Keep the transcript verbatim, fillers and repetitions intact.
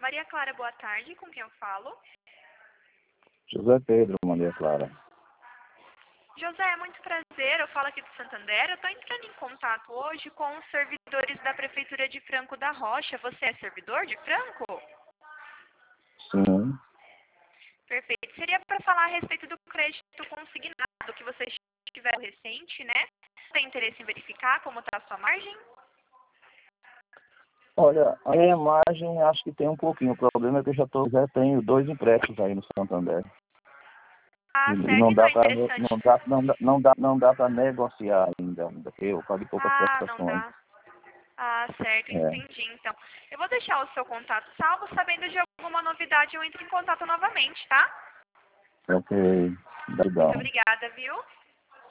Maria Clara, boa tarde. Com quem eu falo? José Pedro, Maria Clara. José, muito prazer. Eu falo aqui do Santander. Eu estou entrando em contato hoje com os servidores da Prefeitura de Franco da Rocha. Você é servidor de Franco? Sim. Perfeito. Seria para falar a respeito do crédito consignado que vocês tiveram recente, né? Tem interesse em verificar como está a sua margem? Olha, a minha margem acho que tem um pouquinho. O problema é que eu já, tô, já tenho dois empréstimos aí no Santander. Ah, E, e certo. não Então dá é para interessante. não dá, não dá, não dá, não dá para negociar ainda, porque eu pago poucas Ah, não prestações. dá. Ah, certo, É. entendi. Então, eu vou deixar o seu contato salvo. Sabendo de alguma novidade, eu entro em contato novamente, tá? Ok. Muito Legal. obrigada, viu?